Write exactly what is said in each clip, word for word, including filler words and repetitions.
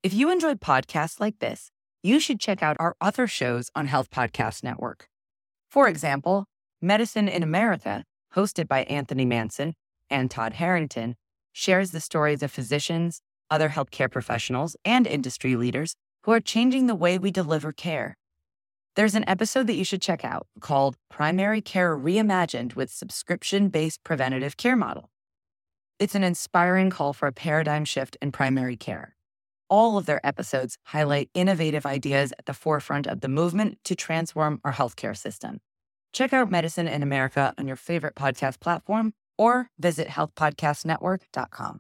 If you enjoy podcasts like this, you should check out our other shows on Health Podcast Network. For example, Medicine in America, hosted by Anthony Manson and Todd Harrington, shares the stories of physicians, other healthcare professionals, and industry leaders who are changing the way we deliver care. There's an episode that you should check out called Primary Care Reimagined with Subscription-Based Preventative Care Model. It's an inspiring call for a paradigm shift in primary care. All of their episodes highlight innovative ideas at the forefront of the movement to transform our healthcare system. Check out Medicine in America on your favorite podcast platform or visit health podcast network dot com.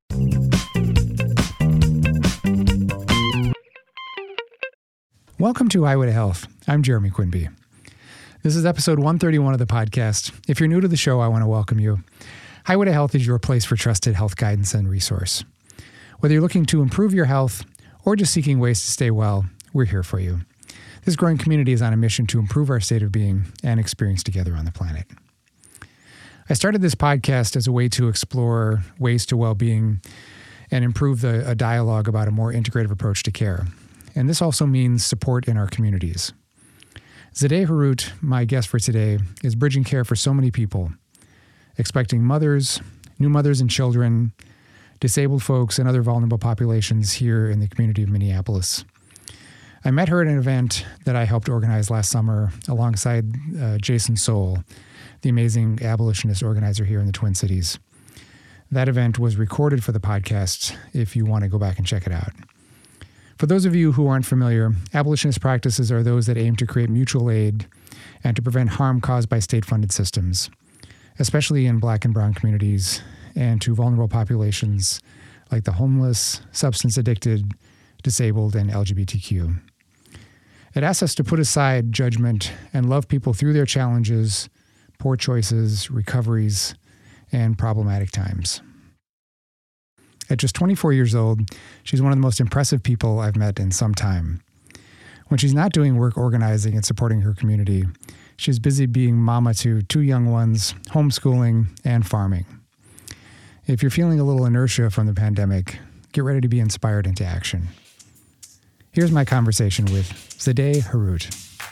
Welcome to Highway to Health. I'm Jeremy Quinby. This is episode one thirty-one of the podcast. If you're new to the show, I want to welcome you. Highway to Health is your place for trusted health guidance and resource. Whether you're looking to improve your health or just seeking ways to stay well, we're here for you. This growing community is on a mission to improve our state of being and experience together on the planet. I started this podcast as a way to explore ways to well-being and improve the, a dialogue about a more integrative approach to care. And this also means support in our communities. Zadeh Harut, my guest for today, is bridging care for so many people, expecting mothers, new mothers and children, disabled folks, and other vulnerable populations here in the community of Minneapolis. I met her at an event that I helped organize last summer alongside uh, Jason Soul, the amazing abolitionist organizer here in the Twin Cities. That event was recorded for the podcast if you want to go back and check it out. For those of you who aren't familiar, abolitionist practices are those that aim to create mutual aid and to prevent harm caused by state-funded systems, especially in Black and Brown communities, and to vulnerable populations like the homeless, substance addicted, disabled, and L G B T Q. It asks us to put aside judgment and love people through their challenges, poor choices, recoveries, and problematic times. At just twenty-four years old, she's one of the most impressive people I've met in some time. When she's not doing work organizing and supporting her community, she's busy being mama to two young ones, homeschooling, and farming. If you're feeling a little inertia from the pandemic, get ready to be inspired into action. Here's my conversation with Zadeh Harut.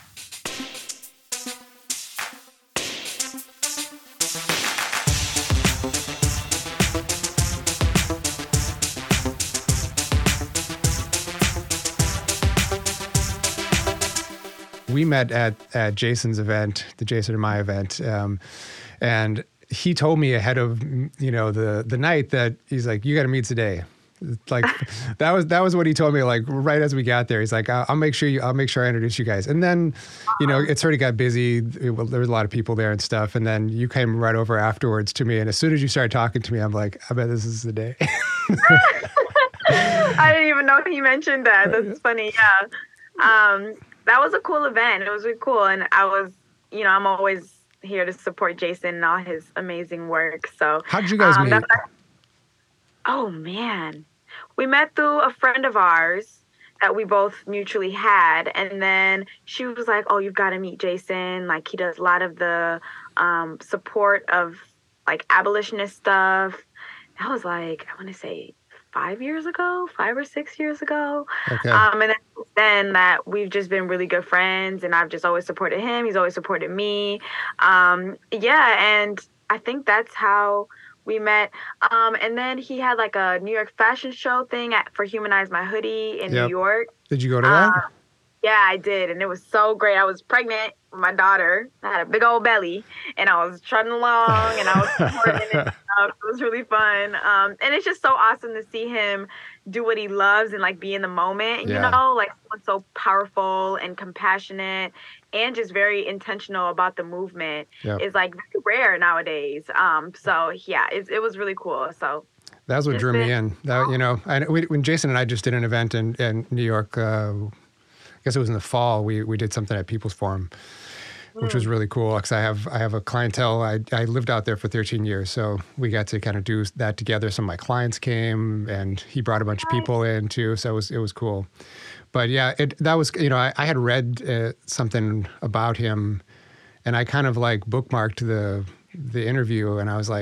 We met at, at Jason's event, the Jason and my event, um, and he told me ahead of, you know, the the night that he's like, you got to meet today. Like that was that was what he told me. Like right as we got there, he's like, I'll, I'll make sure you I'll make sure I introduce you guys. And then, you know, it sort of got busy. It, well, there was a lot of people there and stuff. And then you came right over afterwards to me. And as soon as you started talking to me, I'm like, I bet this is the day. I didn't even know he mentioned that. That's funny. Yeah. Um, that was a cool event. It was really cool. And I was, you know, I'm always here to support Jason and all his amazing work. So how did you guys um, meet? That, oh man, we met through a friend of ours that we both mutually had, and then she was like, "Oh, you've got to meet Jason. Like he does a lot of the um, support of like abolitionist stuff." That was like I want to say five years ago, five or six years ago. Okay. Um, and then, then that we've just been really good friends, and I've just always supported him. He's always supported me. Um, yeah, and I think that's how we met. Um, and then he had like a New York fashion show thing at, for Humanize My Hoodie in Yep. New York. Did you go to that? Uh, yeah, I did. And it was so great. I was pregnant with my daughter. I had a big old belly, and I was trotting along, and I was supporting it and stuff. It was really fun. Um, and it's just so awesome to see him do what he loves and like be in the moment, Yeah. you know, like someone so powerful and compassionate and just very intentional about the movement Yep. is like very rare nowadays. Um, so yeah, it, it was really cool. So That's what It's drew me been- in. That, you know, I, we, when Jason and I just did an event in, in New York, uh, I guess it was in the fall, we we did something at People's Forum, which was really cool because I have I have a clientele. I, I lived out there for thirteen years, so we got to kind of do that together. Some of my clients came, and he brought a bunch of people in too, so it was it was cool. But yeah, it that was, you know, I, I had read uh, something about him, and I kind of like bookmarked the the interview, and I was like,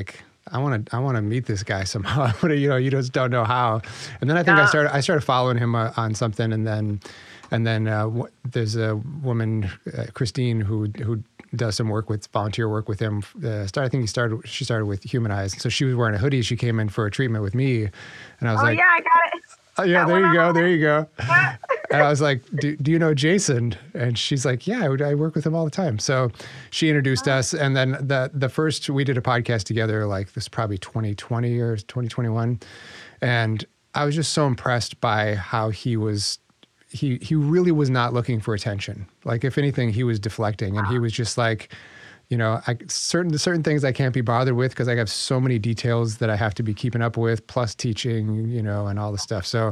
I want to, I want to meet this guy somehow. you know, you just don't know how. And then I think Yeah. I started, I started following him uh, on something, and then, and then uh, w- there's a woman, uh, Christine, who who does some work with volunteer work with him. Uh, start, I think he started, she started with Humanize. So she was wearing a hoodie. She came in for a treatment with me, and I was Oh like, yeah, I got it. oh, yeah, That there you one go, on- there you go. And I was like, do, do you know Jason? And she's like, yeah, I, would- I work with him all the time. So she introduced us. And then the the first, we did a podcast together, like this is probably twenty twenty or twenty twenty-one. And I was just so impressed by how he was, he he really was not looking for attention. Like if anything, he was deflecting, and he was just like, you know, I, certain certain things I can't be bothered with because I have so many details that I have to be keeping up with, plus teaching, you know, and all the stuff. So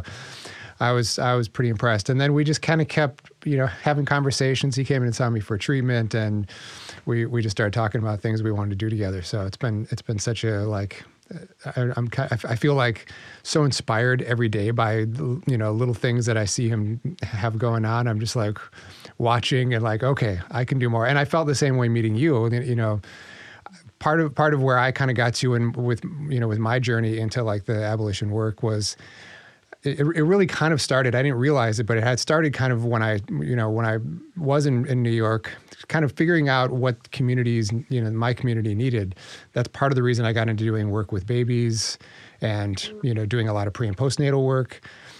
I was I was pretty impressed. And then we just kind of kept, you know, having conversations. He came in and saw me for treatment, and we we just started talking about things we wanted to do together. So it's been it's been such a like. I, I'm kind of, I feel like so inspired every day by, you know, little things that I see him have going on. I'm just like watching and like, okay, I can do more. And I felt the same way meeting you. You know, part of part of where I kind of got to, and with you know with my journey into like the abolition work was. It, it really kind of started, I didn't realize it, but it had started kind of when I, you know, when I was in, in New York, kind of figuring out what communities, you know, my community needed. That's part of the reason I got into doing work with babies and, you know, doing a lot of pre and postnatal work.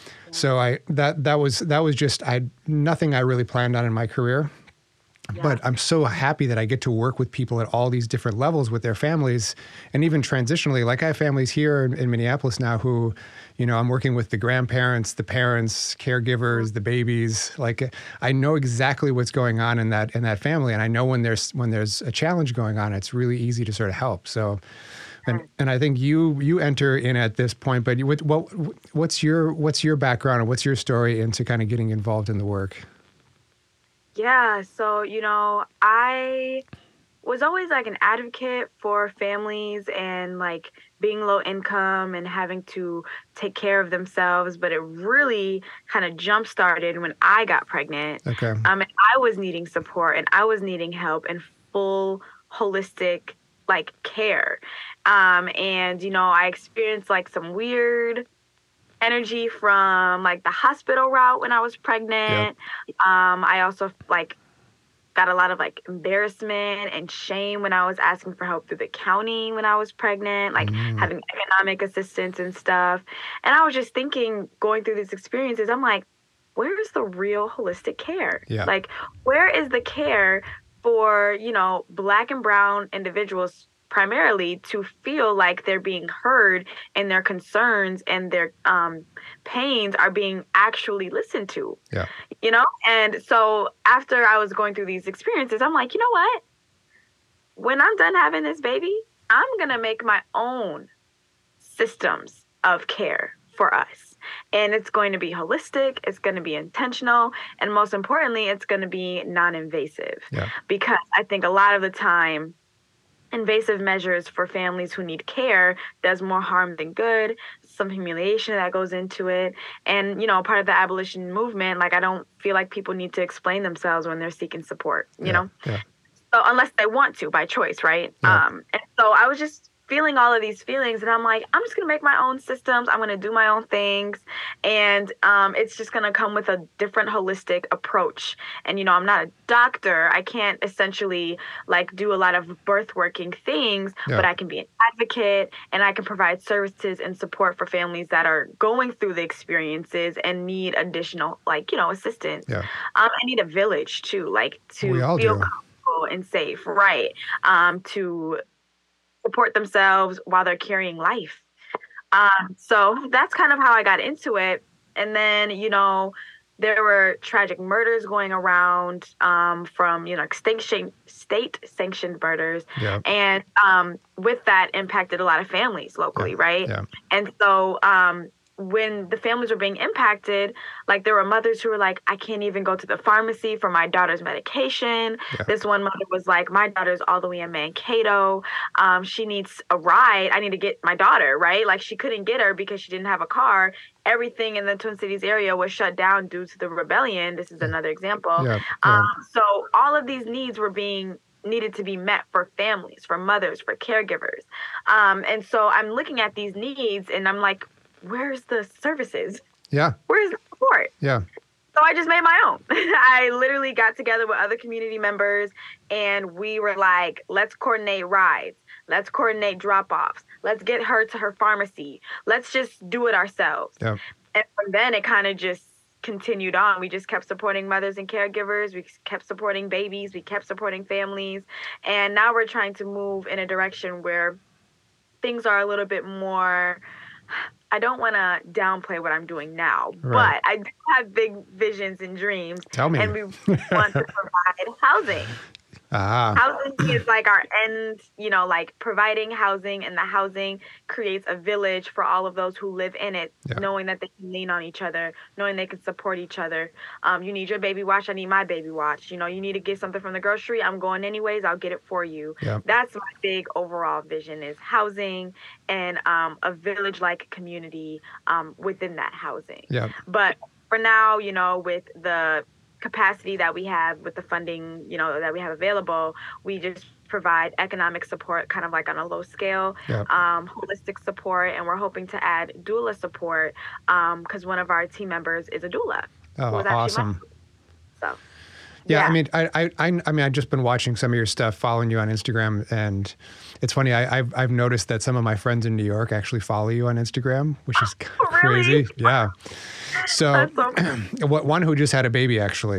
So I, that, that was, that was just, I, nothing I really planned on in my career. Yeah. But I'm so happy that I get to work with people at all these different levels with their families, and even transitionally. Like I have families here in, in Minneapolis now who, you know, I'm working with the grandparents, the parents, caregivers, the babies. Like I know exactly what's going on in that in that family, and I know when there's when there's a challenge going on, it's really easy to sort of help. So, and and I think you you enter in at this point. But what what what's your what's your background and what's your story into kind of getting involved in the work? Yeah, so, you know, I was always like an advocate for families and like being low income and having to take care of themselves, but it really kind of jump started when I got pregnant. Okay. Um, and I was needing support and I was needing help and full holistic like care. Um, and you know, I experienced like some weird energy from like the hospital route when I was pregnant. Um, I also like got a lot of like embarrassment and shame when I was asking for help through the county when I was pregnant, like Mm. having economic assistance and stuff. And I was just thinking, going through these experiences, I'm like, where is the real holistic care? Yeah. Like, where is the care for, you know, Black and brown individuals primarily to feel like they're being heard and their concerns and their um, pains are being actually listened to? Yeah. You know? And so after I was going through these experiences, I'm like, you know what? When I'm done having this baby, I'm going to make my own systems of care for us. And it's going to be holistic, it's going to be intentional, and most importantly, it's going to be non-invasive. Yeah. Because I think a lot of the time, invasive measures for families who need care does more harm than good. Some humiliation that goes into it. And, you know, part of the abolition movement, like I don't feel like people need to explain themselves when they're seeking support, you Yeah. know? Yeah. So unless they want to by choice, right? Yeah. Um, and so I was just feeling all of these feelings, and I'm like, I'm just gonna make my own systems. I'm gonna do my own things, and um, it's just gonna come with a different holistic approach. And you know, I'm not a doctor. I can't essentially like do a lot of birth working things, Yeah. but I can be an advocate, and I can provide services and support for families that are going through the experiences and need additional, like you know, assistance. Yeah. Um, I need a village too, like to We all feel do. comfortable and safe, right? Um, to support themselves while they're carrying life. Um, so that's kind of how I got into it. And then, you know, there were tragic murders going around um, from, you know, extinction, state sanctioned murders. Yeah. And um, with that impacted a lot of families locally, Yeah. right? Yeah. And so um, when the families were being impacted, like there were mothers who were like, I can't even go to the pharmacy for my daughter's medication. Yeah. This one mother was like, my daughter's all the way in Mankato. Um, she needs a ride. I need to get my daughter, right? Like she couldn't get her because she didn't have a car. Everything in the Twin Cities area was shut down due to the rebellion. This is another example. Yeah. Yeah. Um, so all of these needs were being needed to be met for families, for mothers, for caregivers. Um, and so I'm looking at these needs and I'm like, where's the services? Yeah. Where's the support? Yeah. So I just made my own. I literally got together with other community members and we were like, let's coordinate rides. Let's coordinate drop-offs. Let's get her to her pharmacy. Let's just do it ourselves. Yeah. And from then it kind of just continued on. We just kept supporting mothers and caregivers. We kept supporting babies. We kept supporting families. And now we're trying to move in a direction where things are a little bit more, I don't want to downplay what I'm doing now, Right. but I do have big visions and dreams. Tell me. And we want to provide housing. Ah. Housing is like our end, you know, like providing housing, and the housing creates a village for all of those who live in it, Yeah. knowing that they can lean on each other, knowing they can support each other. Um, you need your baby watch, I need my baby watch. You know, you need to get something from the grocery, I'm going anyways, I'll get it for you. Yeah. That's my big overall vision, is housing and um, a village-like community um, within that housing. Yeah. But for now, you know, with the capacity that we have, with the funding, you know, that we have available, we just provide economic support kind of like on a low scale, Yeah. um, holistic support, and we're hoping to add doula support because um, one of our team members is a doula. Oh, who was actually my awesome. So, Yeah, yeah. I mean, I, I, I I mean, I've just been watching some of your stuff, following you on Instagram, and it's funny. I, I've, I've noticed that some of my friends in New York actually follow you on Instagram, which is Oh, really? crazy. Yeah. So, That's so what one who just had a baby actually,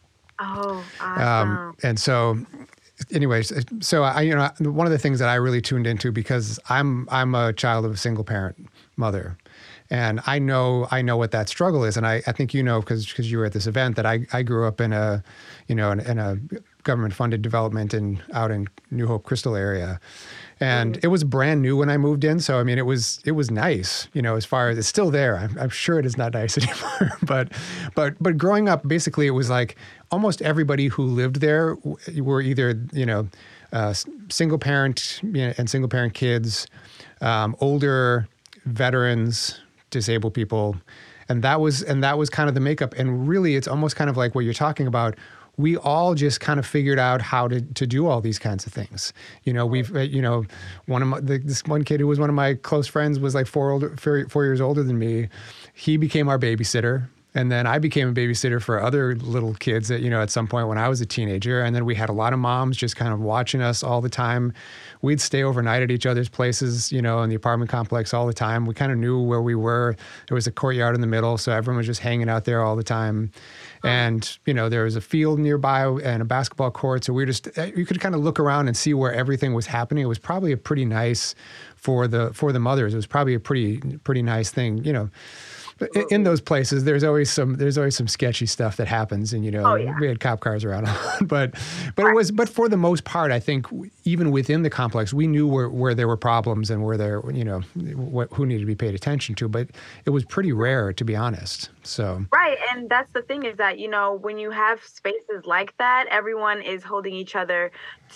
Oh, awesome. um, and so, anyways, so I, you know, one of the things that I really tuned into, because I'm I'm a child of a single parent mother. And I know I know what that struggle is, and I, I think you know because because you were at this event that I, I grew up in a, you know, in, in a government funded development in out in New Hope Crystal area, and it was brand new when I moved in. So I mean it was it was nice, you know, as far as it's still there. I'm, I'm sure it is not nice anymore, but but but growing up, basically it was like almost everybody who lived there were either you know uh, single parent you know, and single parent kids, um, older veterans, disabled people, and that was and that was kind of the makeup. And really, it's almost kind of like what you're talking about. We all just kind of figured out how to to do all these kinds of things. You know, we've you know, one of my, the, this one kid who was one of my close friends was like four older four, four years older than me. He became our babysitter. And then I became a babysitter for other little kids that, you know, at some point when I was a teenager. And then we had a lot of moms just kind of watching us all the time. We'd stay overnight at each other's places, you know, in the apartment complex all the time. We kind of knew where we were. There was a courtyard in the middle, so everyone was just hanging out there all the time. And, you know, there was a field nearby and a basketball court. So we were just, you could kind of look around and see where everything was happening. It was probably a pretty nice, for the for the mothers, it was probably a pretty, pretty nice thing, you know. In, in those places, there's always some there's always some sketchy stuff that happens, and you know Oh, yeah. we had cop cars around, but but it was but for the most part, I think even within the complex, we knew where, where there were problems and where there you know what, who needed to be paid attention to. But it was pretty rare, to be honest. So Right. And that's the thing, is that, you know, when you have spaces like that, everyone is holding each other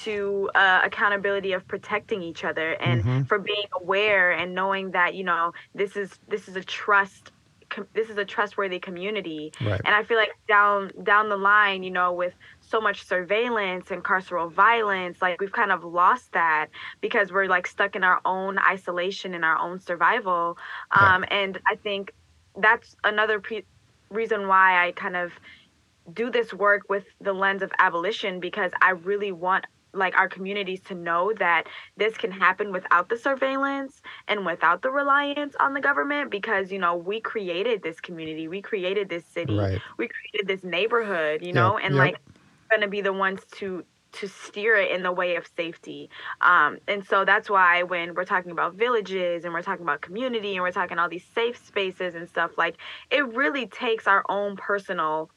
to uh, accountability of protecting each other, and Mm-hmm. for being aware and knowing that, you know, this is this is a trust. Com- this is a trustworthy community. Right. And I feel like down down the line, you know, with so much surveillance and carceral violence, like we've kind of lost that because we're like stuck in our own isolation and our own survival. Yeah. Um, and I think that's another pre- reason why I kind of do this work with the lens of abolition, because I really want like our communities to know that this can happen without the surveillance and without the reliance on the government, because, you know, we created this community, we created this city, Right. we created this neighborhood, you know, Yep, and yep. like going to be the ones to to steer it in the way of safety. Um, and so that's why when we're talking about villages and we're talking about community and we're talking all these safe spaces and stuff, like it really takes our own personal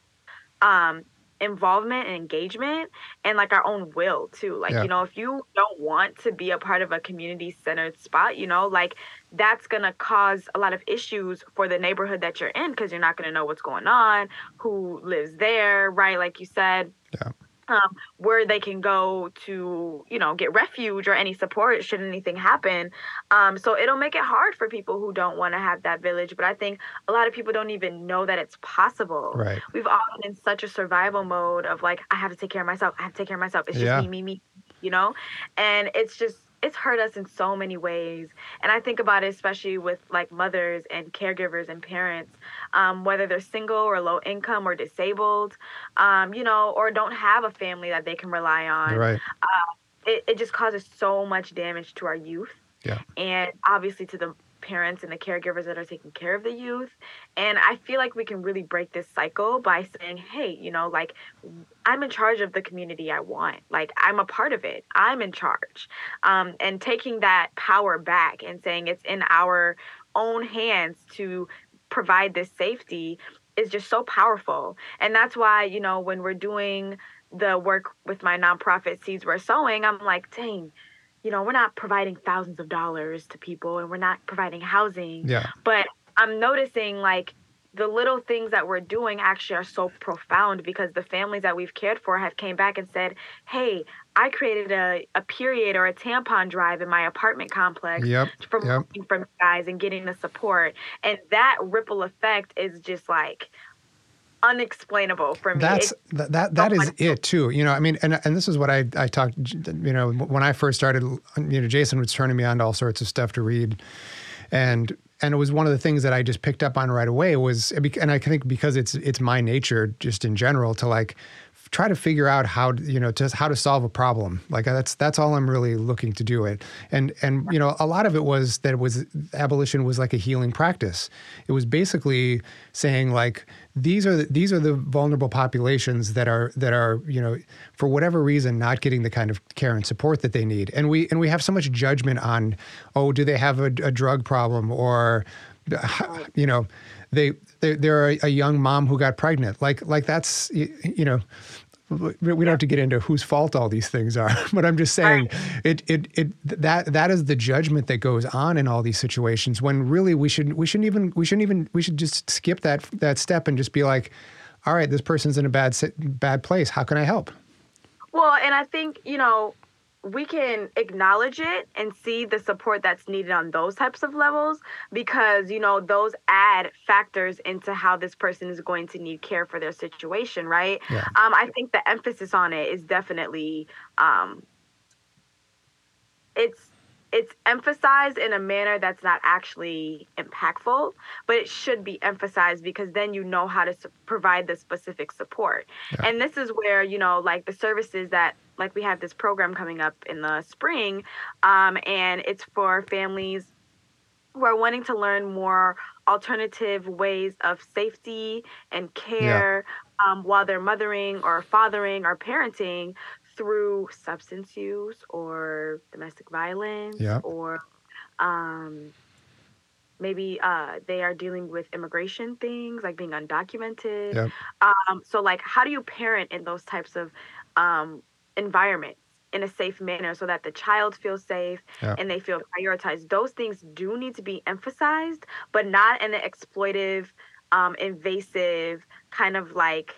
um involvement and engagement, and like our own will too. Like, Yeah. you know, if you don't want to be a part of a community centered spot, you know, like that's going to cause a lot of issues for the neighborhood that you're in, because you're not going to know what's going on, who lives there, right? Like you said. Yeah. Um, where they can go to, you know, get refuge or any support should anything happen. Um, so it'll make it hard for people who don't want to have that village. But I think a lot of people don't even know that it's possible. Right. We've all been in such a survival mode of like, I have to take care of myself. I have to take care of myself. It's just Yeah. me, me, me. you know? And it's just, it's hurt us in so many ways. And I think about it, especially with like mothers and caregivers and parents, um, whether they're single or low income or disabled, um, you know, or don't have a family that they can rely on. You're right. Uh, it, it just causes so much damage to our youth. Yeah. And obviously to the parents and the caregivers that are taking care of the youth. And I feel like we can really break this cycle by saying, hey, you know, like, I'm in charge of the community I want. Like, I'm a part of it. I'm in charge. Um, and taking that power back and saying it's in our own hands to provide this safety is just so powerful. And that's why, you know, when we're doing the work with my nonprofit Seeds We're Sowing, I'm like, dang, you know, we're not providing thousands of dollars to people and we're not providing housing. Yeah. But I'm noticing like the little things that we're doing actually are so profound because the families that we've cared for have came back and said, hey, I created a, a period or a tampon drive in my apartment complex Yep. from, Yep. from you guys and getting the support. And that ripple effect is just like unexplainable for me. That's It's that that, that so is much- it too. You know, I mean, and and this is what I I talked. You know, when I first started, you know, Jason was turning me on to all sorts of stuff to read, and and it was one of the things that I just picked up on right away was, and I think because it's it's my nature just in general to like try to figure out how to, you know, just how to solve a problem. Like that's that's all I'm really looking to do it. And and you know, a lot of it was that it was abolition was like a healing practice. It was basically saying like these are the, these are the vulnerable populations that are that are, you know, for whatever reason not getting the kind of care and support that they need. And we and we have so much judgment on, oh, do they have a, a drug problem or you know, they they they're a, a young mom who got pregnant. Like like that's you, you know, we don't have to get into whose fault all these things are, but I'm just saying it it it that that is the judgment that goes on in all these situations when really we should we shouldn't even we shouldn't even we should just skip that that step and just be like, all right, this person's in a bad bad place. How can I help? Well, and I think, you know, we can acknowledge it and see the support that's needed on those types of levels because, you know, those add factors into how this person is going to need care for their situation, right? Yeah. Um, I think the emphasis on it is definitely, um, it's, it's emphasized in a manner that's not actually impactful, but it should be emphasized because then you know how to su- provide the specific support. Yeah. And this is where, you know, like the services that, like we have this program coming up in the spring, um, and it's for families who are wanting to learn more alternative ways of safety and care yeah. um, while they're mothering or fathering or parenting through substance use or domestic violence yeah. or um, maybe uh, they are dealing with immigration things like being undocumented. Yep. Um, so like, how do you parent in those types of um, environments in a safe manner so that the child feels safe yeah. and they feel prioritized? Those things do need to be emphasized, but not in an exploitive, um, invasive kind of like,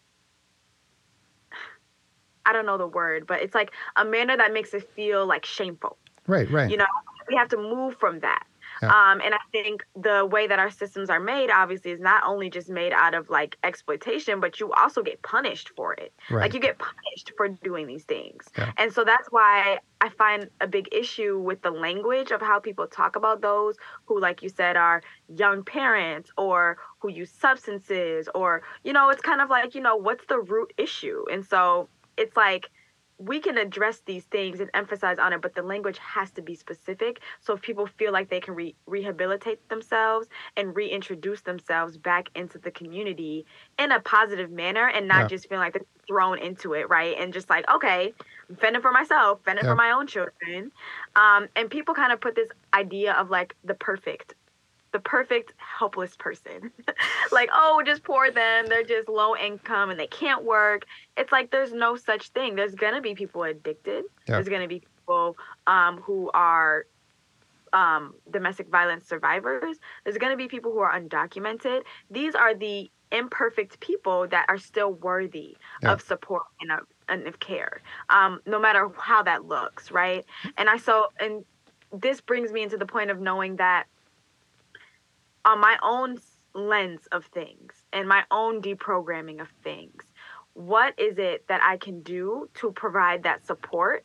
I don't know the word, but it's like a manner that makes it feel like shameful. Right, right. You know, we have to move from that. Yeah. Um, and I think the way that our systems are made, obviously, is not only just made out of like exploitation, but you also get punished for it. Right. Like you get punished for doing these things. Yeah. And so that's why I find a big issue with the language of how people talk about those who, like you said, are young parents or who use substances or, you know, it's kind of like, you know, what's the root issue? And so it's like, we can address these things and emphasize on it, but the language has to be specific. So if people feel like they can re- rehabilitate themselves and reintroduce themselves back into the community in a positive manner and not yeah. just feeling like they're thrown into it, right? And just like, okay, I'm fending for myself, fending yeah. for my own children. Um, and people kind of put this idea of like the perfect the perfect helpless person. Like, oh, just poor them. They're just low income and they can't work. It's like there's no such thing. There's going to be people addicted. Yeah. There's going to be people um, who are um, domestic violence survivors. There's going to be people who are undocumented. These are the imperfect people that are still worthy yeah. of support and of, and of care, um, no matter how that looks, right? And I so, and this brings me into the point of knowing that on my own lens of things and my own deprogramming of things, what is it that I can do to provide that support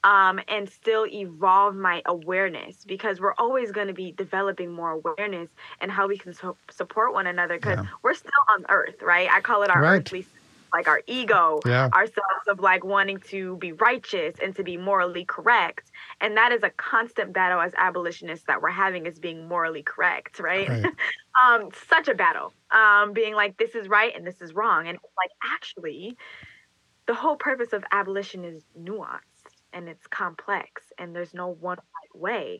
um, and still evolve my awareness, because we're always going to be developing more awareness and how we can so- support one another, because Yeah. we're still on earth, right? I call it our Right. earthly, like our ego, Yeah. ourselves of like wanting to be righteous and to be morally correct. And that is a constant battle as abolitionists that we're having, is being morally correct, right? Right. um, such a battle, um, being like, this is right and this is wrong. And like, actually, the whole purpose of abolition is nuanced and it's complex, and there's no one right way.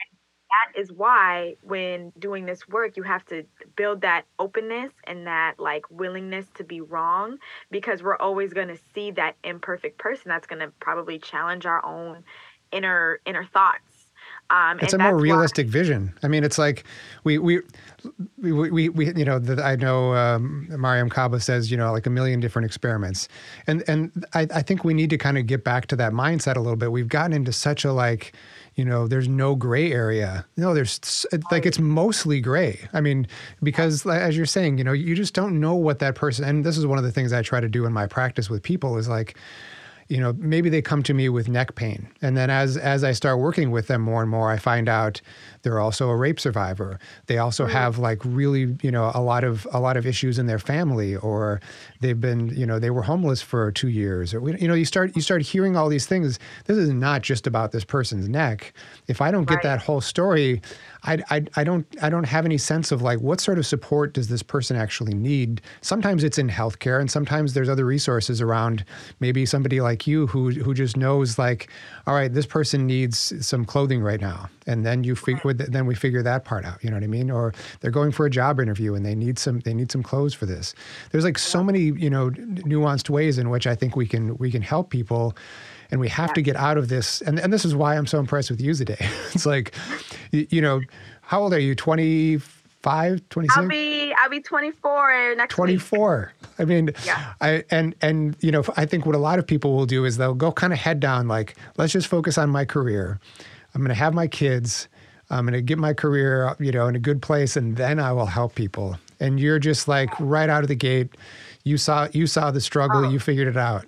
That is why when doing this work, you have to build that openness and that like willingness to be wrong, because we're always going to see that imperfect person that's going to probably challenge our own inner inner thoughts. Um, It's and a more that's why- realistic vision. I mean, it's like we we we we, we you know, the, I know um, Mariam Kaba says, you know, like a million different experiments, and and I, I think we need to kind of get back to that mindset a little bit. We've gotten into such a like, you know, there's no gray area. No, there's s- like it's mostly gray. I mean, because like, as you're saying, you know, you just don't know what that person. And this is one of the things I try to do in my practice with people is like, you know, maybe they come to me with neck pain. And then as as I start working with them more and more, I find out they're also a rape survivor. They also have like really, you know, a lot of a lot of issues in their family, or they've been, you know, they were homeless for two years. Or, you know, you start you start hearing all these things. This is not just about this person's neck. If I don't get Right. that whole story, I, I, I don't I don't have any sense of like what sort of support does this person actually need. Sometimes it's in healthcare, and sometimes there's other resources around. Maybe somebody like you who who just knows like, all right, this person needs some clothing right now, and then you figure then we figure that part out. You know what I mean? Or they're going for a job interview and they need some they need some clothes for this. There's like so many, you know, nuanced ways in which I think we can we can help people. And we have to get out of this. And, and this is why I'm so impressed with you today. It's like, you, you know, how old are you? twenty-five, twenty-six? I'll be I'll be twenty-four next week. twenty-four. I mean, Yeah. I and and you know, I think what a lot of people will do is they'll go kind of head down, like, let's just focus on my career. I'm going to have my kids. I'm going to get my career, you know, in a good place, and then I will help people. And you're just like right out of the gate. You saw you saw the struggle. Oh. You figured it out.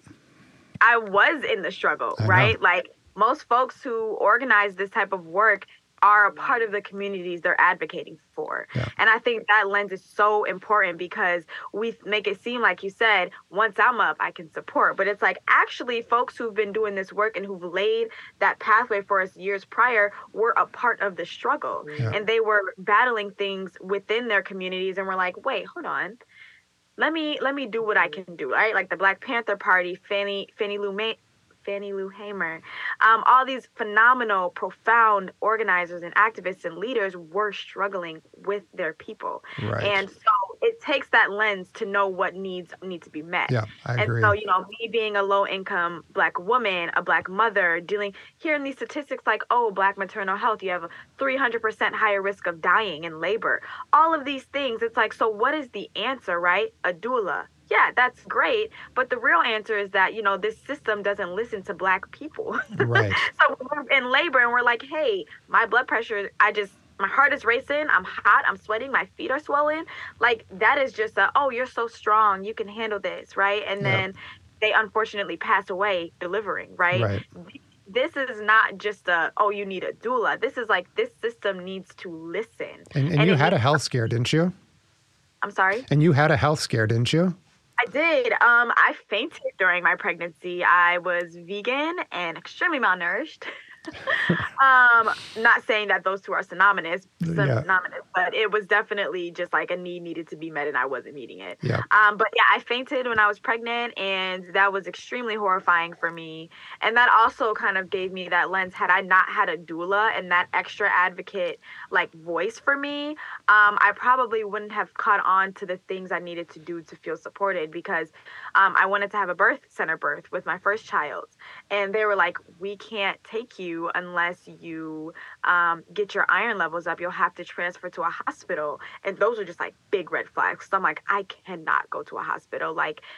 I was in the struggle, I know. right? Like most folks who organize this type of work are a part of the communities they're advocating for. Yeah. And I think that lens is so important, because we make it seem like you said, once I'm up, I can support. But it's like, actually, folks who've been doing this work and who've laid that pathway for us years prior were a part of the struggle. Yeah. And they were battling things within their communities, and we're like, wait, hold on. Let me let me do what I can do, right? Like the Black Panther Party, Fannie Fannie Lou May, Fannie Lou Hamer, um, all these phenomenal, profound organizers and activists and leaders were struggling with their people, Right. and so it takes that lens to know what needs need to be met. Yeah, I And agree. so, you know, me being a low-income Black woman, a Black mother, dealing, hearing these statistics like, oh, Black maternal health, you have a three hundred percent higher risk of dying in labor. All of these things, it's like, so what is the answer, right? A doula. Yeah, that's great. But the real answer is that, you know, this system doesn't listen to Black people. Right. So we're in labor and we're like, hey, my blood pressure, I just, my heart is racing. I'm hot. I'm sweating. My feet are swollen. Like that is just a, oh, you're so strong. You can handle this. Right. And Yeah. then they unfortunately pass away delivering. Right. Right. This is not just a, oh, you need a doula. This is like, this system needs to listen. And, and, And you it had a needs- health scare, didn't you? I'm sorry. And you had a health scare, didn't you? I did. Um, I fainted during my pregnancy. I was vegan and extremely malnourished. um, not saying that those two are synonymous, Yeah. synonymous, but it was definitely just like a need needed to be met, and I wasn't meeting it. Yeah. Um, but yeah, I fainted when I was pregnant, and that was extremely horrifying for me. And that also kind of gave me that lens. Had I not had a doula and that extra advocate like voice for me, um, I probably wouldn't have caught on to the things I needed to do to feel supported, because um, I wanted to have a birth center birth with my first child, and they were like, we can't take you unless you um, get your iron levels up. You'll have to transfer to a hospital. And those are just like big red flags. So I'm like, I cannot go to a hospital. Like,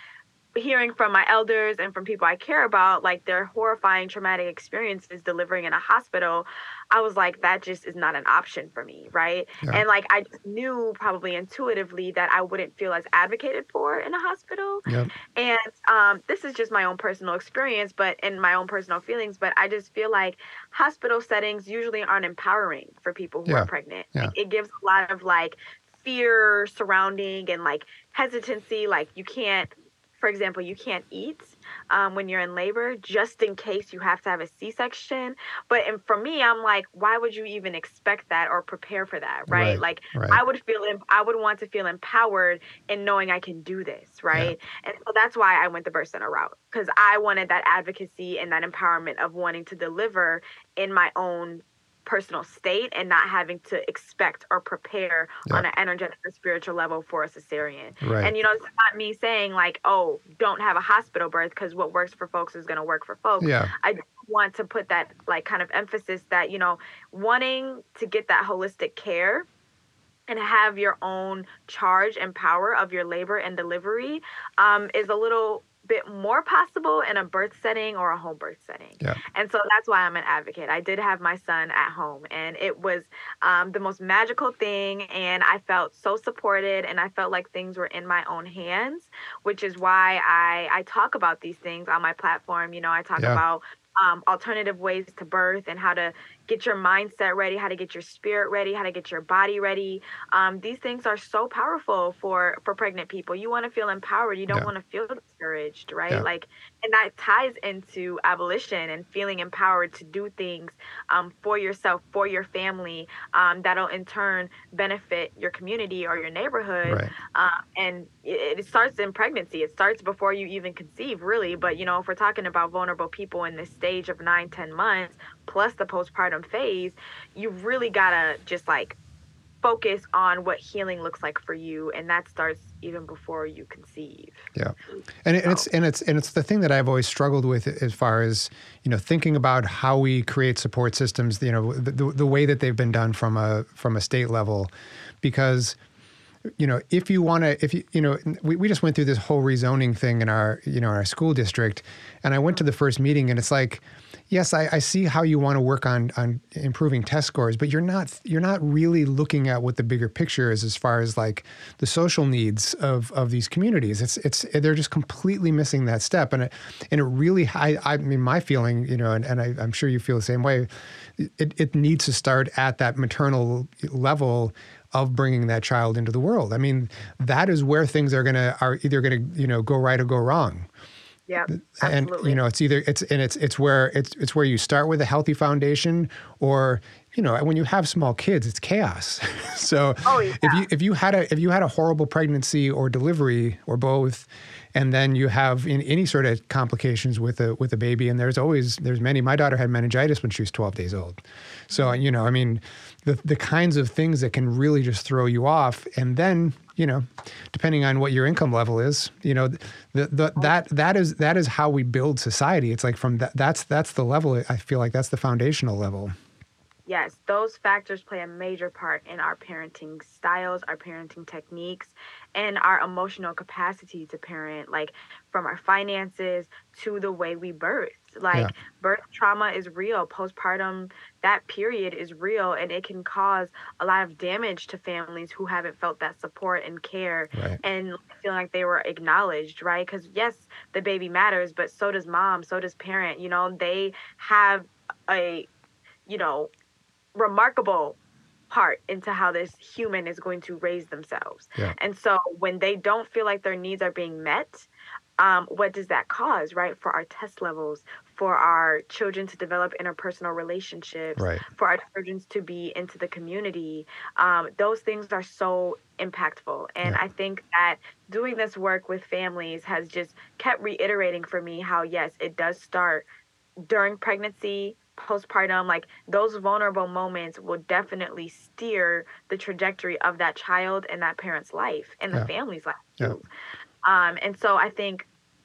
hearing from my elders and from people I care about, like their horrifying traumatic experiences delivering in a hospital, I was like, that just is not an option for me, right? Yeah. And like I just knew probably intuitively that I wouldn't feel as advocated for in a hospital. Yep. And um, this is just my own personal experience, but and my own personal feelings. But I just feel like hospital settings usually aren't empowering for people who Yeah. are pregnant. Yeah. Like, it gives a lot of like fear surrounding and like hesitancy, like you can't, for example, you can't eat um, when you're in labor just in case you have to have a C-section. But and for me, I'm like, why would you even expect that or prepare for that, right? Right, Like right. I would feel, em- I would want to feel empowered in knowing I can do this, right? And so that's why I went the birth center route, because I wanted that advocacy and that empowerment of wanting to deliver in my own personal state and not having to expect or prepare Yeah. on an energetic or spiritual level for a cesarean. Right. And, you know, it's not me saying like, oh, don't have a hospital birth, because what works for folks is going to work for folks. Yeah. I do want to put that like kind of emphasis that, you know, wanting to get that holistic care and have your own charge and power of your labor and delivery um, is a little bit more possible in a birth setting or a home birth setting. Yeah. And so that's why I'm an advocate. I did have my son at home, and it was um, the most magical thing. And I felt so supported, and I felt like things were in my own hands, which is why I, I talk about these things on my platform. You know, I talk Yeah. about um, alternative ways to birth and how to get your mindset ready, how to get your spirit ready, how to get your body ready. Um, these things are so powerful for, for pregnant people. You want to feel empowered. You don't Yeah. want to feel discouraged, right? Yeah. Like, and that ties into abolition and feeling empowered to do things um, for yourself, for your family, um, that'll in turn benefit your community or your neighborhood. Right. Uh, and it, it starts in pregnancy. It starts before you even conceive, really. But, you know, if we're talking about vulnerable people in this stage of nine, ten months, plus the postpartum phase, you really gotta just like focus on what healing looks like for you, and that starts even before you conceive. Yeah, and, it, and it's and it's and it's the thing that I've always struggled with as far as, you know, thinking about how we create support systems. You know, the, the, the way that they've been done from a from a state level, because, you know, if you want to, if you, you know, we, we just went through this whole rezoning thing in our, you know, our school district, and I went to the first meeting, and it's like, yes, I, I see how you want to work on on improving test scores, but you're not you're not really looking at what the bigger picture is as far as like the social needs of of these communities. It's it's they're just completely missing that step, and it and it really I I mean my feeling, you know, and, and I, I'm sure you feel the same way. It it needs to start at that maternal level of bringing that child into the world. I mean, that is where things are gonna are either gonna, you know, go right or go wrong. Yeah, and you know, it's either it's and it's it's where it's it's where you start with a healthy foundation, or, you know, when you have small kids, it's chaos. So oh, yeah. if you if you had a if you had a horrible pregnancy or delivery or both, and then you have in any sort of complications with a with a baby, and there's always there's many. My daughter had meningitis when she was twelve days old. So, you know, I mean, the the kinds of things that can really just throw you off, and then, you know, depending on what your income level is, you know, the, the, that that is that is how we build society. It's like from that that's that's the level. I feel like that's the foundational level. Yes, those factors play a major part in our parenting styles, our parenting techniques, and our emotional capacity to parent, like from our finances to the way we birth. Like Yeah. birth trauma is real. Postpartum, that period is real, and it can cause a lot of damage to families who haven't felt that support and care Right. and feeling like they were acknowledged, right? Because yes, the baby matters, but so does mom, so does parent. You know, they have a, you know, remarkable part into how this human is going to raise themselves. Yeah. And so when they don't feel like their needs are being met, um, what does that cause, right? For our test levels, for our children to develop interpersonal relationships, Right. for our children to be into the community. Um, those things are so impactful. And Yeah. I think that doing this work with families has just kept reiterating for me how, yes, it does start during pregnancy, postpartum. Like those vulnerable moments will definitely steer the trajectory of that child and that parent's life and the Yeah. family's life Yeah. too. Um, and so I think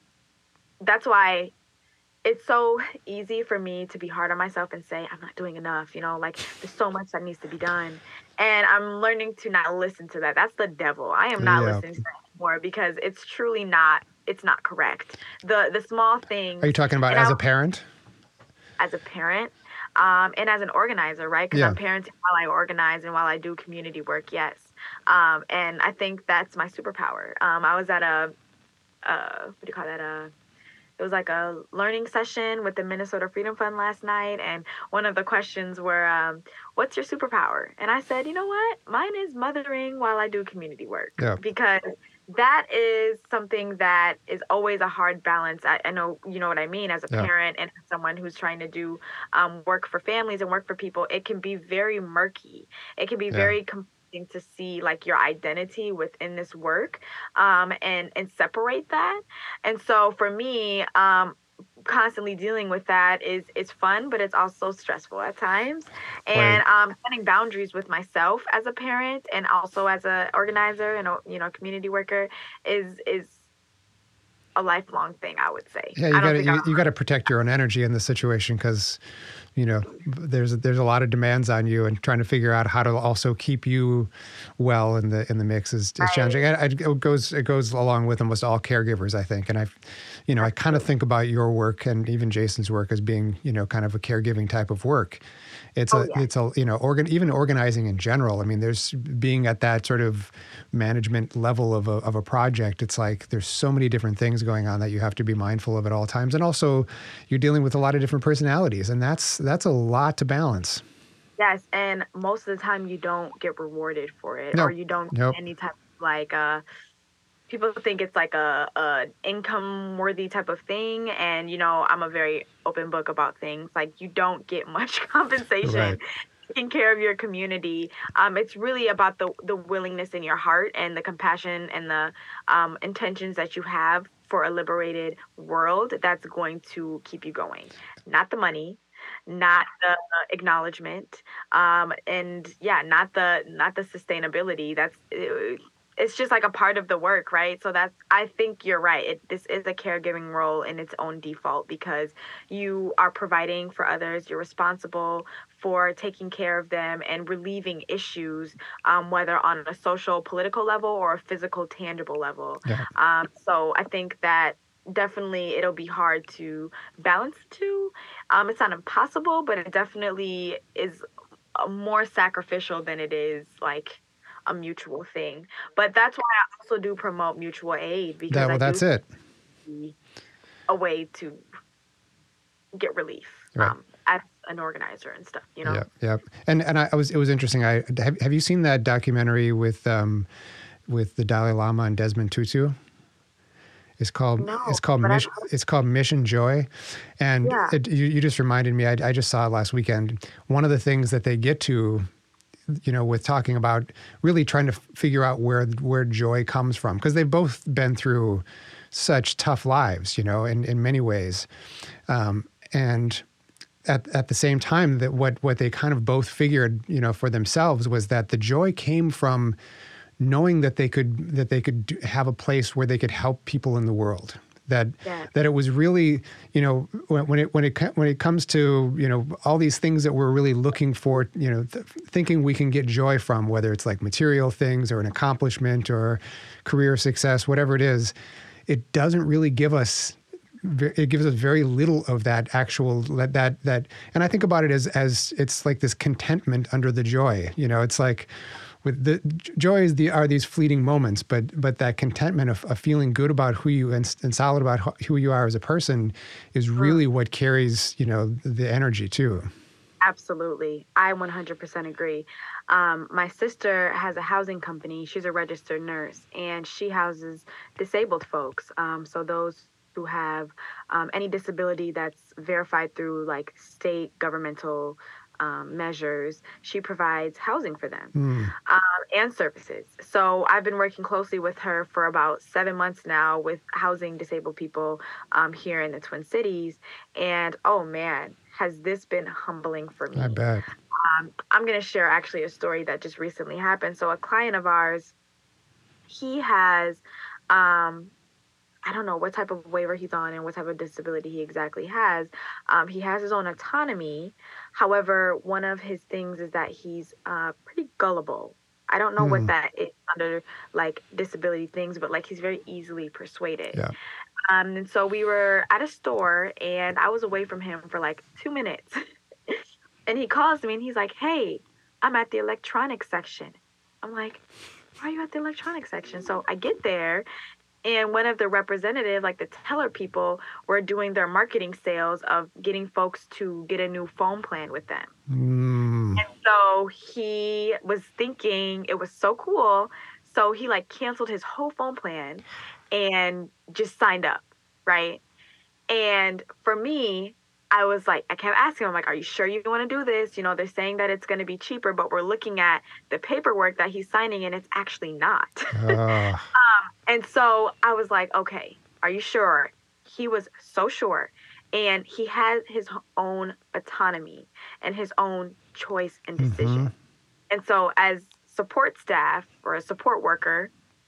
that's why it's so easy for me to be hard on myself and say, I'm not doing enough, you know, like there's so much that needs to be done. And I'm learning to not listen to that. That's the devil. I am not Yeah. listening to that anymore, because it's truly not it's not correct. The the small things. Are you talking about as I, a parent? As a parent, um, and as an organizer, right? Because yeah. I'm parenting while I organize and while I do community work, yes. Um, and I think that's my superpower. Um, I was at a, uh, what do you call that? A, it was like a learning session with the Minnesota Freedom Fund last night. And one of the questions were, um, what's your superpower? And I said, you know what? Mine is mothering while I do community work. Yeah. Because that is something that is always a hard balance. I, I know, you know what I mean, as a yeah. parent and someone who's trying to do um, work for families and work for people. It can be very murky. It can be yeah. very confusing to see like your identity within this work um, and, and separate that. And so for me, um, constantly dealing with that is is fun, but it's also stressful at times. And right. um, setting boundaries with myself as a parent and also as a organizer and a you know community worker is is a lifelong thing, I would say. Yeah, you got you, you got to protect your own energy in this situation because you know there's there's a lot of demands on you, and trying to figure out how to also keep you well in the in the mix is, is right. challenging. It, it goes it goes along with almost all caregivers, I think, and I. You know, I kind of think about your work and even Jason's work as being, you know, kind of a caregiving type of work. It's oh, a, yeah. it's a, you know, organ, even organizing in general. I mean, there's being at that sort of management level of a, of a project. It's like there's so many different things going on that you have to be mindful of at all times. And also you're dealing with a lot of different personalities, and that's, that's a lot to balance. Yes. And most of the time you don't get rewarded for it nope. or you don't nope. get any type of like, uh, people think it's like a, a income worthy type of thing. And, you know, I'm a very open book about things. Like you don't get much compensation right. taking care of your community. Um, it's really about the, the willingness in your heart and the compassion and the um, intentions that you have for a liberated world that's going to keep you going. Not the money, not the acknowledgement, um, and yeah, not the not the sustainability. That's it, it's just like a part of the work, right? So that's, I think you're right. It, this is a caregiving role in its own default because you are providing for others. You're responsible for taking care of them and relieving issues, um, whether on a social, political level or a physical, tangible level. Yeah. Um, so I think that definitely it'll be hard to balance the two. Um, it's not impossible, but it definitely is more sacrificial than it is like a mutual thing. But that's why I also do promote mutual aid because that, well, I that's do it. A way to get relief right. um, as an organizer and stuff, you know. Yeah, yeah. And and I, I was it was interesting. I have, have you seen that documentary with um with the Dalai Lama and Desmond Tutu? It's called no, it's called Mission, it's called Mission Joy, and yeah. it, you, you just reminded me. I, I just saw it last weekend. One of the things that they get to, you know, with talking about really trying to figure out where where joy comes from, because they've both been through such tough lives, you know, in, in many ways. Um, and at at the same time, that what what they kind of both figured, you know, for themselves was that the joy came from knowing that they could that they could do, have a place where they could help people in the world. That yeah. that it was really, you know, when, when it when it when it comes to, you know, all these things that we're really looking for, you know, th- thinking we can get joy from, whether it's like material things or an accomplishment or career success, whatever it is, it doesn't really give us. It gives us very little of that actual that that that. And I think about it as as it's like this contentment under the joy. You know, it's like. With the joy is the are these fleeting moments, but but that contentment of, of feeling good about who you and, and solid about who you are as a person is really what carries, you know, the energy too. Absolutely, I one hundred percent agree. Um, my sister has a housing company. She's a registered nurse, and she houses disabled folks. Um, so those who have um, any disability that's verified through like state governmental. Um, measures, she provides housing for them mm. um, and services. So I've been working closely with her for about seven months now with housing disabled people um, here in the Twin Cities. And oh man, has this been humbling for me. I bet. Um, I'm going to share actually a story that just recently happened. So a client of ours, he has um, I don't know what type of waiver he's on and what type of disability he exactly has. Um, he has his own autonomy. However, one of his things is that he's uh, pretty gullible. I don't know Mm. what that is under like disability things, but like he's very easily persuaded. Yeah. Um, and so we were at a store and I was away from him for like two minutes. And he calls me and he's like, hey, I'm at the electronics section. I'm like, why are you at the electronics section? So I get there and one of the representative, like the teller people, were doing their marketing sales of getting folks to get a new phone plan with them. Mm. And so he was thinking it was so cool. So he like canceled his whole phone plan and just signed up, right? And for me, I was like, I kept asking him, I'm like, are you sure you want to do this? You know, they're saying that it's going to be cheaper, but we're looking at the paperwork that he's signing and it's actually not. Uh. um, and so I was like, okay, are you sure? He was so sure. And he has his own autonomy and his own choice and decision. Mm-hmm. And so as support staff or a support worker,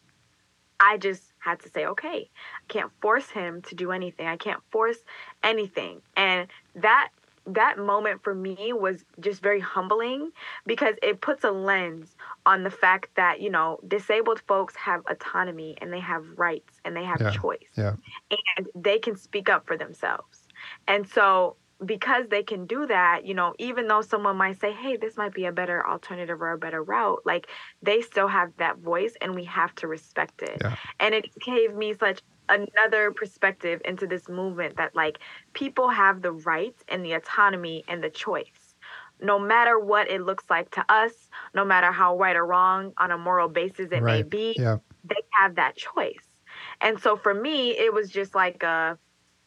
I just had to say, okay, I can't force him to do anything. I can't force anything. And that that moment for me was just very humbling because it puts a lens on the fact that, you know, disabled folks have autonomy and they have rights and they have Yeah. choice. Yeah. And they can speak up for themselves. And so because they can do that, you know, even though someone might say, hey, this might be a better alternative or a better route, like they still have that voice and we have to respect it. Yeah. And it gave me such another perspective into this movement that like people have the rights and the autonomy and the choice. No matter what it looks like to us, no matter how right or wrong on a moral basis it may Right. be, Yeah. they have that choice. And so for me, it was just like a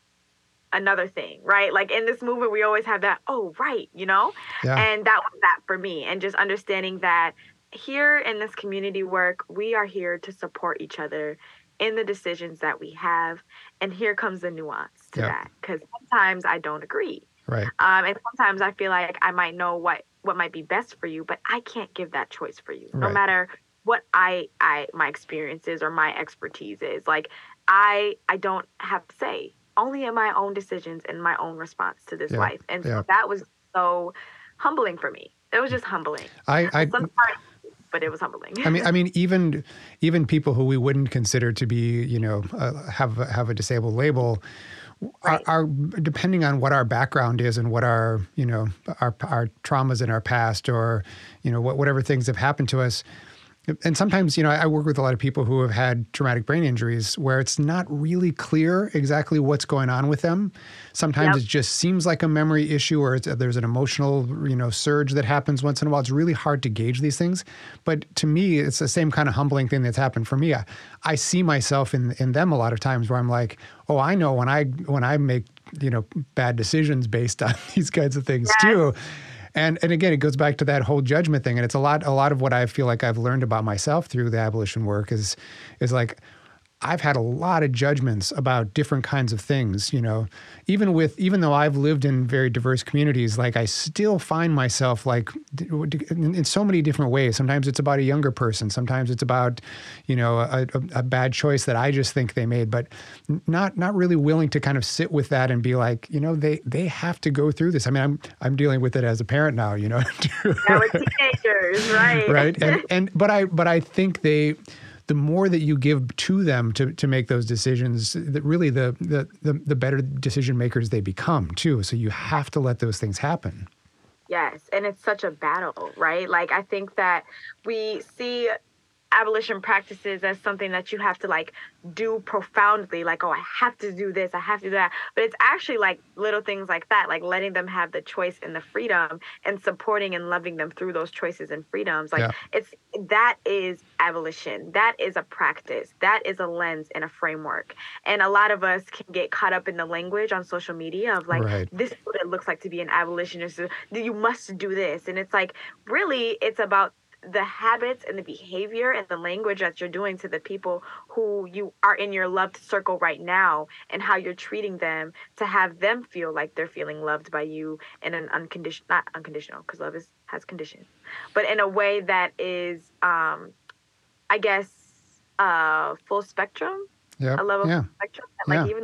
another thing, right? Like in this movement, we always have that, oh, right, you know? Yeah. And that was that for me. And just understanding that here in this community work, we are here to support each other in the decisions that we have. And here comes the nuance to Yeah. that. Because sometimes I don't agree. Right. Um, and sometimes I feel like I might know what, what might be best for you, but I can't give that choice for you. No Right. matter what I, I my experience is or my expertise is. Like I I don't have to say. Only in my own decisions and my own response to this Yeah, life. And so yeah. that was so humbling for me. It was just humbling. I, I, Sometimes, but it was humbling. I mean, I mean, even even people who we wouldn't consider to be, you know, uh, have have a disabled label, Right. are, are depending on what our background is and what our, you know, our our traumas in our past, or, you know, what, whatever things have happened to us. And sometimes, you know, I work with a lot of people who have had traumatic brain injuries where it's not really clear exactly what's going on with them. Sometimes Yep. it just seems like a memory issue, or it's, there's an emotional, you know, surge that happens once in a while. It's really hard to gauge these things. But to me, it's the same kind of humbling thing that's happened for me. I, I see myself in in them a lot of times where I'm like, oh, I know when I when I make, you know, bad decisions based on these kinds of things Yes. too. And and again, it goes back to that whole judgment thing. And it's a lot a lot of what I feel like I've learned about myself through the abolition work is is like I've had a lot of judgments about different kinds of things, you know, even with, even though I've lived in very diverse communities, like I still find myself like in, in so many different ways. Sometimes it's about a younger person. Sometimes it's about, you know, a, a, a bad choice that I just think they made, but not, not really willing to kind of sit with that and be like, you know, they, they have to go through this. I mean, I'm, I'm dealing with it as a parent now, you know, Yeah, with teenagers, right? right. And, and, but I, but I think they, the more that you give to them to, to make those decisions, that really the, the the the better decision makers they become too. So you have to let those things happen. Yes, and it's such a battle, right? Like I think that we see abolition practices as something that you have to like do profoundly, like, oh, I have to do this, I have to do that. But it's actually like little things like that, like letting them have the choice and the freedom and supporting and loving them through those choices and freedoms. Like Yeah. it's that is abolition. That is a practice. That is a lens and a framework. And a lot of us can get caught up in the language on social media of like, Right. this is what it looks like to be an abolitionist. You must do this. And it's like, really, it's about the habits and the behavior and the language that you're doing to the people who you are in your loved circle right now, and how you're treating them to have them feel like they're feeling loved by you in an unconditional, not unconditional, because love is has conditions, but in a way that is, um, I guess, uh, full spectrum. Yeah. A level Yeah. of spectrum. Like Yeah. even though I don't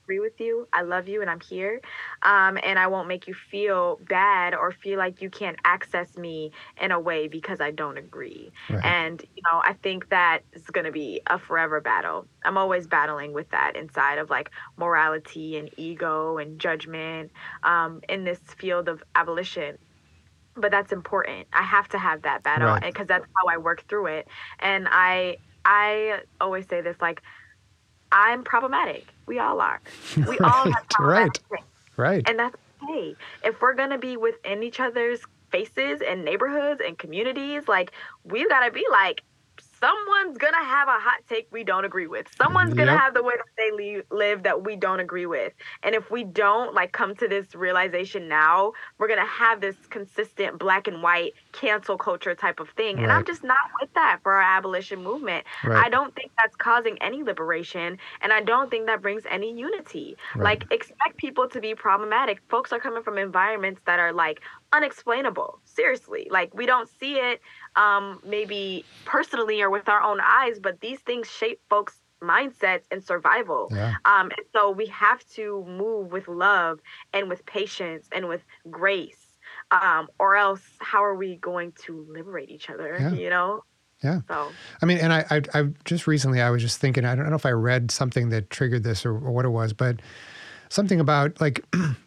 agree with you. I love you and I'm here. Um, and I won't make you feel bad or feel like you can't access me in a way because I don't agree. Right. And, you know, I think that is going to be a forever battle. I'm always battling with that inside of like morality and ego and judgment um, in this field of abolition. But that's important. I have to have that battle Right. because that's how I work through it. And I I always say this, like, I'm problematic. We all are. We all have Right. problematic Right. things. Right. And that's okay. If we're going to be within each other's faces and neighborhoods and communities, like, we've got to be like, someone's going to have a hot take we don't agree with. Someone's going to Yep. have the way that they le- live that we don't agree with. And if we don't, like, come to this realization now, we're going to have this consistent black and white cancel culture type of thing. And I'm Right. just not with that for our abolition movement. Right. I don't think that's causing any liberation. And I don't think that brings any unity. Right. Like, expect people to be problematic. Folks are coming from environments that are, like, unexplainable. Seriously. Like, we don't see it um, maybe personally or with our own eyes, but these things shape folks' mindsets and survival. Yeah. Um, and so we have to move with love and with patience and with grace. Um, or else how are we going to liberate each other, Yeah. you know? Yeah. So I mean, and I, I, I just recently, I was just thinking, I don't know if I read something that triggered this or, or what it was, but something about like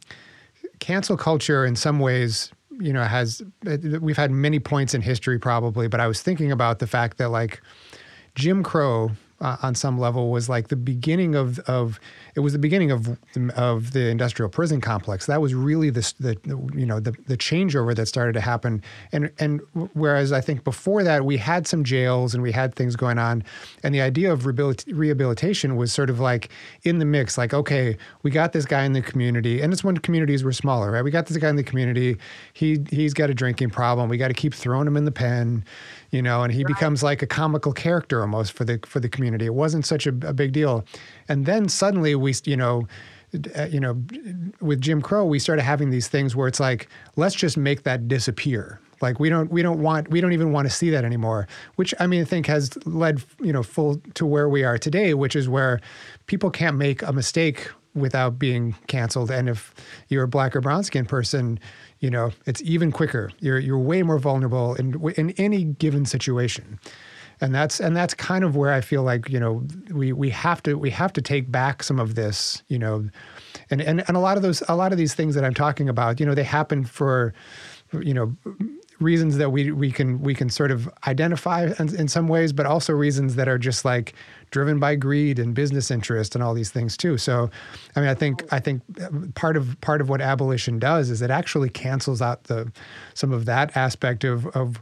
cancel culture in some ways, you know, has, we've had many points in history probably, but I was thinking about the fact that like Jim Crow uh, on some level was like the beginning of, of it was the beginning of of the industrial prison complex. That was really the, the you know the the changeover that started to happen. And and whereas I think before that we had some jails and we had things going on, and the idea of rehabilit- rehabilitation was sort of like in the mix. Like, okay, we got this guy in the community, and it's when communities were smaller, right? We got this guy in the community. He he's got a drinking problem. We got to keep throwing him in the pen. You know, and he right. becomes like a comical character almost for the for the community. It wasn't such a, a big deal, and then suddenly we, you know, uh, you know, with Jim Crow, we started having these things where it's like, let's just make that disappear. Like we don't we don't want we don't even want to see that anymore. Which I mean, I think has led you know full to where we are today, which is where people can't make a mistake without being canceled. And if you're a black or brown skinned person, you know, it's even quicker. You're you're way more vulnerable in in any given situation, and that's and that's kind of where I feel like you know we we have to we have to take back some of this, you know, and and and a lot of those a lot of these things that I'm talking about, you know, they happen for, you know, reasons that we we can we can sort of identify in, in some ways, but also reasons that are just like driven by greed and business interest and all these things too. So, I mean, I think I think part of part of what abolition does is it actually cancels out the some of that aspect of of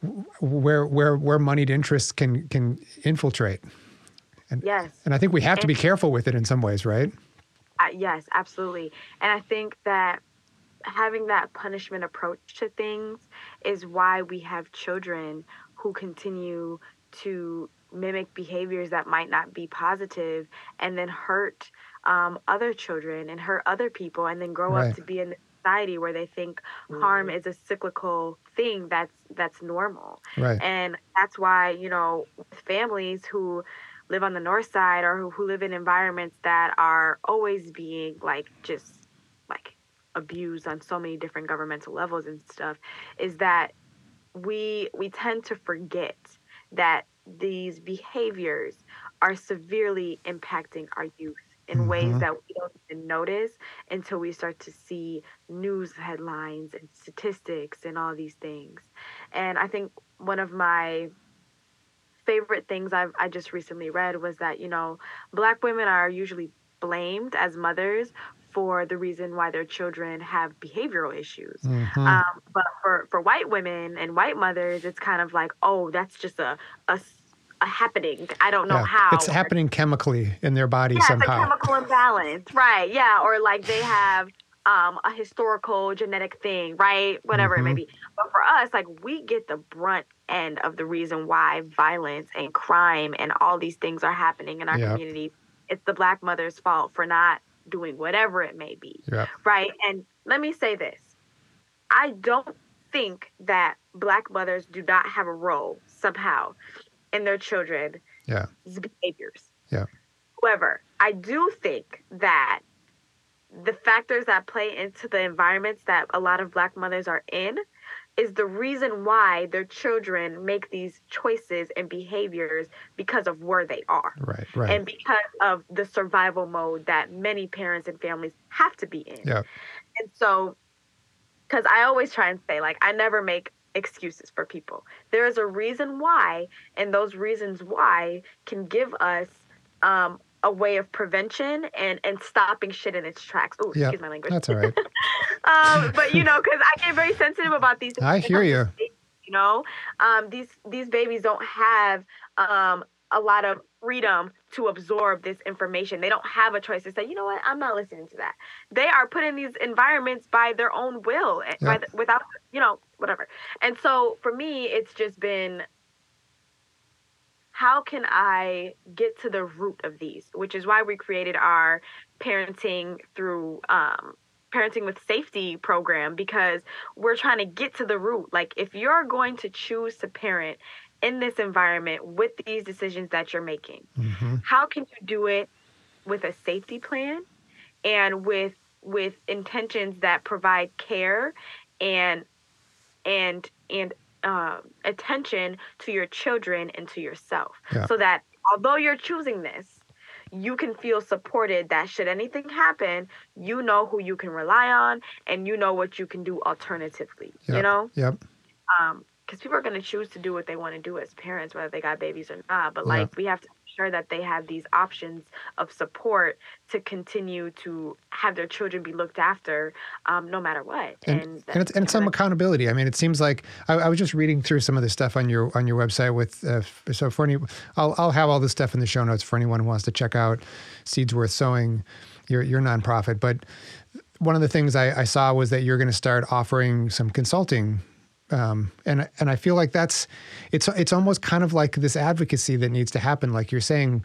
where where where moneyed interests can can infiltrate. And, yes, and I think we have to and, be careful with it in some ways, right? Uh, yes, absolutely. And I think that having that punishment approach to things is why we have children who continue to mimic behaviors that might not be positive and then hurt um, other children and hurt other people and then grow right. up to be in a society where they think harm is a cyclical thing that's that's normal. Right. And that's why, you know, families who live on the north side or who, who live in environments that are always being like just like abused on so many different governmental levels and stuff is that we we tend to forget that these behaviors are severely impacting our youth in mm-hmm. ways that we don't even notice until we start to see news headlines and statistics and all these things. And I think one of my favorite things I've I just recently read was that, you know, Black women are usually blamed as mothers for the reason why their children have behavioral issues. Mm-hmm. Um, but for, for white women and white mothers, it's kind of like, oh, that's just a, a, a happening. I don't know yeah. how. It's happening chemically in their body yeah, somehow. It's a chemical imbalance. Right. Yeah. Or like they have um, a historical genetic thing, right? Whatever mm-hmm. it may be. But for us, like we get the brunt end of the reason why violence and crime and all these things are happening in our yep. community. It's the Black mother's fault for not doing whatever it may be, yep. right? And let me say this. I don't think that Black mothers do not have a role somehow in their children's yeah. behaviors. Yeah. However, I do think that the factors that play into the environments that a lot of Black mothers are in is the reason why their children make these choices and behaviors because of where they are. Right, right. And because of the survival mode that many parents and families have to be in. Yeah. And so, because I always try and say, like, I never make excuses for people. There is a reason why, and those reasons why can give us um, a way of prevention and, and stopping shit in its tracks. Oh, Yep. excuse my language. That's all right. um, but, you know, because I get very sensitive about these things. I hear you. You know, um, these these babies don't have um, a lot of freedom to absorb this information. They don't have a choice to say, you know what, I'm not listening to that. They are put in these environments by their own will, Yep. by the, without, you know, whatever. And so for me, it's just been, how can I get to the root of these? Which is why we created our parenting through um, parenting with safety program, because we're trying to get to the root. Like, if you're going to choose to parent in this environment with these decisions that you're making, Mm-hmm. how can you do it with a safety plan and with with intentions that provide care and and and um, attention to your children and to yourself, Yeah. so that although you're choosing this, you can feel supported, that should anything happen, you know who you can rely on and you know what you can do alternatively. Yep. You know, Yep. um, because people are going to choose to do what they want to do as parents, whether they got babies or not. But like, Yeah. we have to make sure that they have these options of support to continue to have their children be looked after, um, no matter what. And, And and it's and it's some accountability. I mean, it seems like I, I was just reading through some of the stuff on your on your website with uh, so for any I'll I'll have all this stuff in the show notes for anyone who wants to check out Seeds Worth Sowing, your your nonprofit. But one of the things I, I saw was that you're going to start offering some consulting. Um, and and I feel like that's it's it's almost kind of like this advocacy that needs to happen, like you're saying,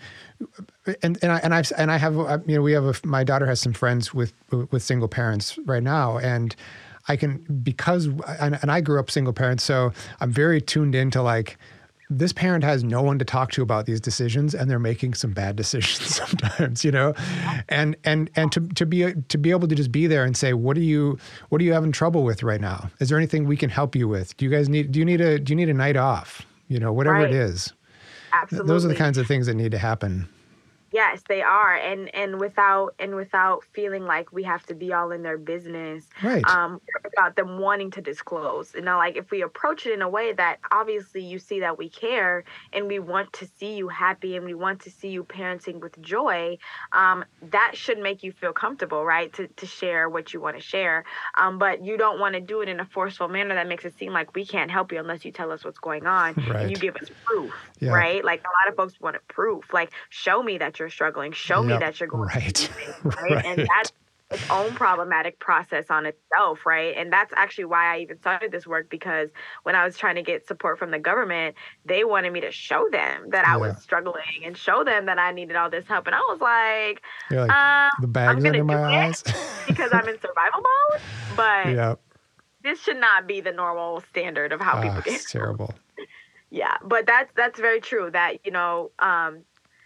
and and I and I've and I have you know we have a, my daughter has some friends with with single parents right now, and I can because and, and I grew up single parent, so I'm very tuned into like, this parent has no one to talk to about these decisions, and they're making some bad decisions sometimes, you know, and and and to to be to be able to just be there and say, what are you what are you having trouble with right now? Is there anything we can help you with? Do you guys need do you need a do you need a night off? You know, whatever Right. it is. Absolutely. Those are the kinds of things that need to happen. Yes, they are, and and without and without feeling like we have to be all in their business, Right. um, without them wanting to disclose. You know, like if we approach it in a way that obviously you see that we care and we want to see you happy and we want to see you parenting with joy, um, that should make you feel comfortable, right? To to share what you want to share, um, but you don't want to do it in a forceful manner that makes it seem like we can't help you unless you tell us what's going on Right. and you give us proof, Yeah. right? Like a lot of folks want proof, like show me that you're struggling, show me Yep. that you're going Right. through things, right? Right. And that's its own problematic process on itself, right? And that's actually why I even started this work, because when I was trying to get support from the government, they wanted me to show them that I Yeah. was struggling and show them that I needed all this help. And I was like, You're like, um, the I'm bags gonna under my do it eyes. because I'm in survival mode, but Yeah. this should not be the normal standard of how Ah, people get. it's terrible. Yeah, but that's that's very true. That, you know, um,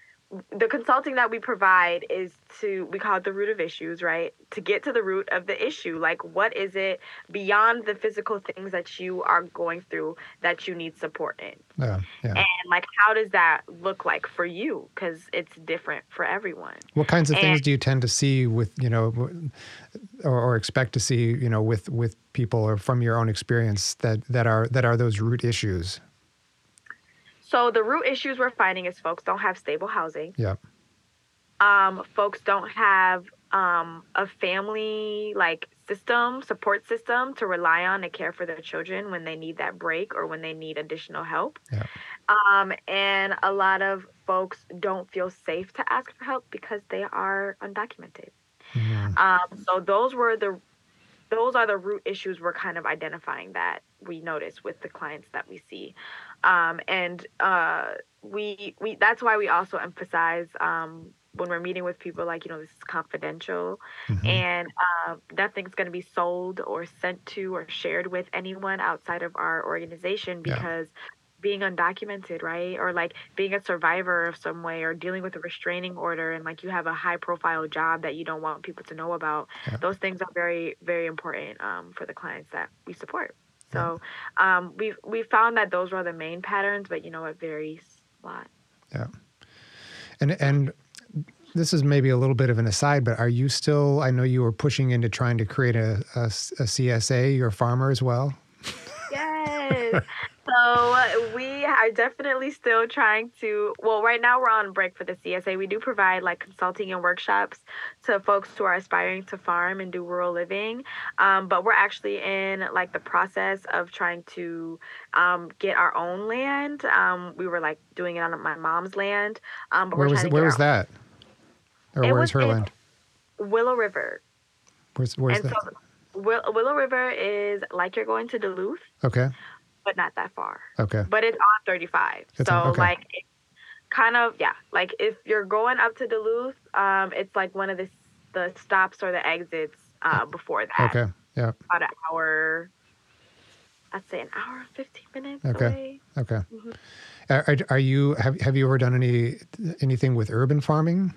the consulting that we provide is to, we call it the root of issues, right? To get to the root of the issue. Like, what is it beyond the physical things that you are going through that you need support in? Yeah. Yeah. And like, how does that look like for you? Because it's different for everyone. What kinds of And- things do you tend to see with, you know, or, or expect to see, you know, with, with people or from your own experience that, that are, that are those root issues? So the root issues we're finding is folks don't have stable housing. Yeah. Um, folks don't have um, a family like system, support system to rely on to care for their children when they need that break or when they need additional help. Yeah. Um, and a lot of folks don't feel safe to ask for help because they are undocumented. Mhm. Um, so those were the those are the root issues we're kind of identifying that we notice with the clients that we see. Um, and uh, we we that's why we also emphasize um, when we're meeting with people, like, you know, this is confidential, Mhm. and uh, nothing's going to be sold or sent to or shared with anyone outside of our organization, Yeah. because being undocumented, right? Or like being a survivor of some way, or dealing with a restraining order, and like you have a high profile job that you don't want people to know about. Yeah. Those things are very, very important um, for the clients that we support. Yeah. So um, we've we found that those were the main patterns, but you know, it varies a lot. Yeah. And and this is maybe a little bit of an aside, but are you still, I know you were pushing into trying to create a, a, a C S A, your farmer as well? Yes. So we are definitely still trying to, well, right now we're on break for the C S A. We do provide like consulting and workshops to folks who are aspiring to farm and do rural living. Um, but we're actually in like the process of trying to um, get our own land. Um, we were like doing it on my mom's land. Um, but Where we're was trying to where get was our, that? Or it where's was her in land? Willow River. Where's where's And that? so Will, Willow River is like you're going to Duluth, Okay. but not that far. Okay. But it's on thirty-five. It's so on- okay. like it kind of, yeah, like if you're going up to Duluth, um, it's like one of the the stops or the exits uh, before that. Okay. Yeah. About an hour, I'd say an hour and fifteen minutes Okay. away. Okay. Mhm. Are, are, are you have have you ever done any anything with urban farming?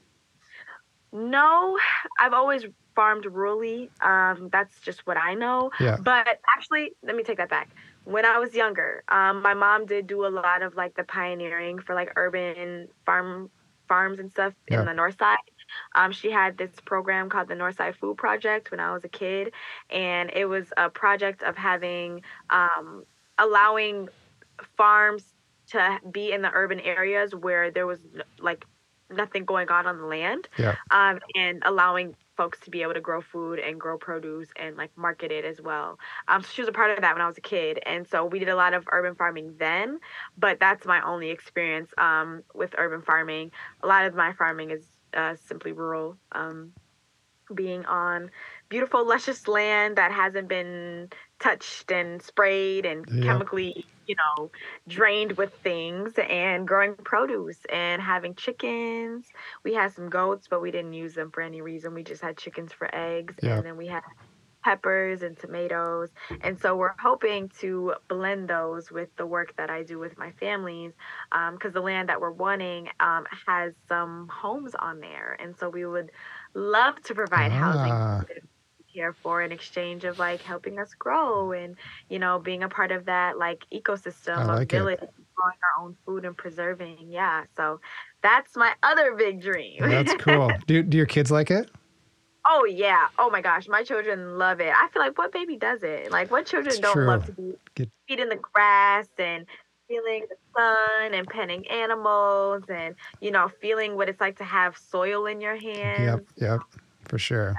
No, I've always farmed rurally. Um, that's just what I know. Yeah. But actually, let me take that back. When I was younger, um, my mom did do a lot of like the pioneering for like urban farm farms and stuff Yeah. in the north side. Um, she had this program called the Northside Food Project when I was a kid, and it was a project of having um, allowing farms to be in the urban areas where there was like nothing going on on the land, Yeah. um, and allowing folks to be able to grow food and grow produce and like market it as well. Um, so she was a part of that when I was a kid, and so we did a lot of urban farming then. But that's my only experience um, with urban farming. A lot of my farming is uh, simply rural, um, being on beautiful, luscious land that hasn't been touched and sprayed and Yeah. chemically, you know, drained with things, and growing produce and having chickens. We had some goats, but we didn't use them for any reason. We just had chickens for eggs. Yeah. And then we had peppers and tomatoes. And so we're hoping to blend those with the work that I do with my families, because um, the land that we're wanting um, has some homes on there. And so we would love to provide Ah. housing here for in exchange of like helping us grow and, you know, being a part of that like ecosystem I of like it. village, growing our own food and preserving. Yeah. So that's my other big dream. That's cool. Do do your kids like it? Oh yeah. Oh my gosh. My children love it. I feel like what baby does it? Like what children It's don't true. love to be Get- feet in the grass and feeling the sun and petting animals and, you know, feeling what it's like to have soil in your hands. Yep. Yep. For sure.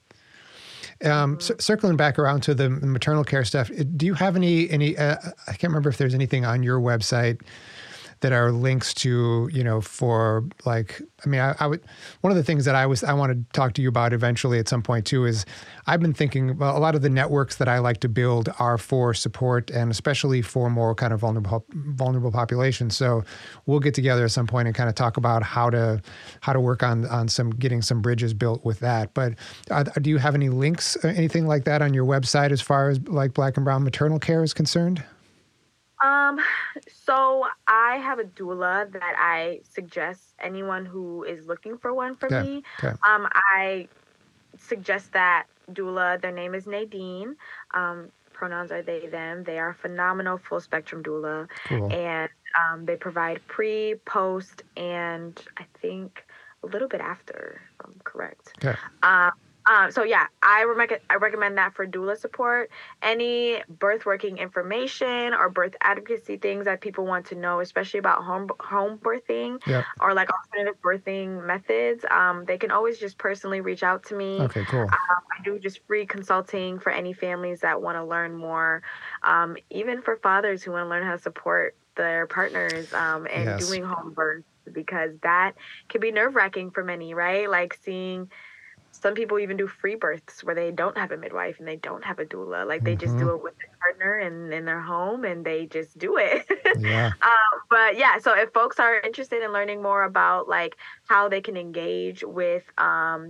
Um, c- circling back around to the maternal care stuff, do you have any any? Uh, I can't remember if there's anything on your website that are links to, you know, for like, I mean, I, I would, one of the things that I was, I want to talk to you about eventually at some point too, is I've been thinking, well, a lot of the networks that I like to build are for support and especially for more kind of vulnerable, vulnerable populations. So we'll get together at some point and kind of talk about how to, how to work on, on some, getting some bridges built with that. But uh, do you have any links, or anything like that on your website as far as like Black and Brown maternal care is concerned? Um, so I have a doula that I suggest anyone who is looking for one for Okay, me. okay. Um, I suggest that doula, their name is Nadine. Um, pronouns are they, them. They are a phenomenal full spectrum doula. Cool. And um, they provide pre, post, and I think a little bit after, if I'm correct. Okay. Um, Um, so yeah, I, rec- I recommend that for doula support. Any birth working information or birth advocacy things that people want to know, especially about home home birthing Yep. or like alternative birthing methods, um, they can always just personally reach out to me. Okay, cool. Um, I do just free consulting for any families that want to learn more, um, even for fathers who want to learn how to support their partners um, and Yes. doing home births, because that can be nerve wracking for many, right? Like seeing. Some people even do free births where they don't have a midwife and they don't have a doula. Like they just Mhm. do it with their partner and in their home and they just do it. Yeah. um, but yeah, so if folks are interested in learning more about like how they can engage with um,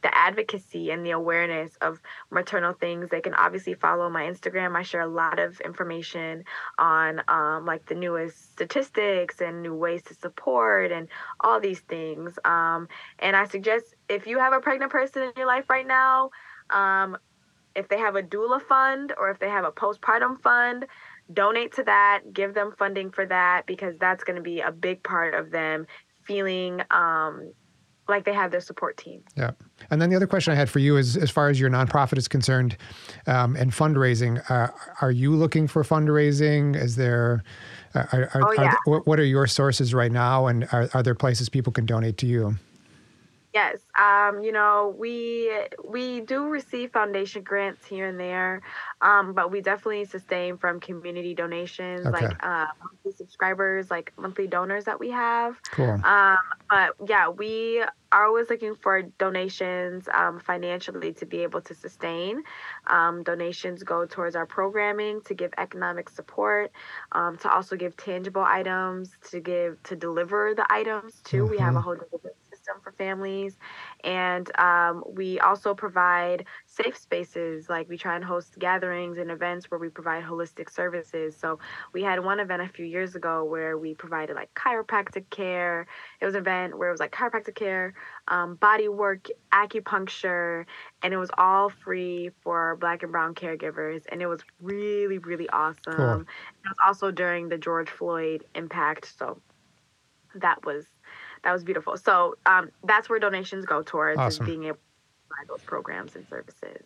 the advocacy and the awareness of maternal things, they can obviously follow my Instagram. I share a lot of information on um, like the newest statistics and new ways to support and all these things. Um, and I suggest if you have a pregnant person in your life right now, um, if they have a doula fund or if they have a postpartum fund, donate to that, give them funding for that, because that's going to be a big part of them feeling um, like they have their support team. Yeah. And then the other question I had for you is, as far as your nonprofit is concerned um, and fundraising, uh, are you looking for fundraising? Is there, uh, are, are, oh, yeah. are there, what are your sources right now? And are, are there places people can donate to you? Yes, um, you know, we we do receive foundation grants here and there, um, but we definitely sustain from community donations, Okay. like uh, monthly subscribers, like monthly donors that we have. Cool. Um, but yeah, we are always looking for donations um, financially to be able to sustain. Um, donations go towards our programming to give economic support, um, to also give tangible items, to give to deliver the items too. Mm-hmm. We have a whole delivery system for families, and um, we also provide safe spaces. Like we try and host gatherings and events where we provide holistic services. So we had one event a few years ago where we provided like chiropractic care. It was an event where it was like chiropractic care, um, body work, acupuncture, and it was all free for Black and brown caregivers. And it was really, really awesome. Cool. It was also during the George Floyd impact. So that was That was beautiful. So um, that's where donations go towards, Awesome. is being able to provide those programs and services.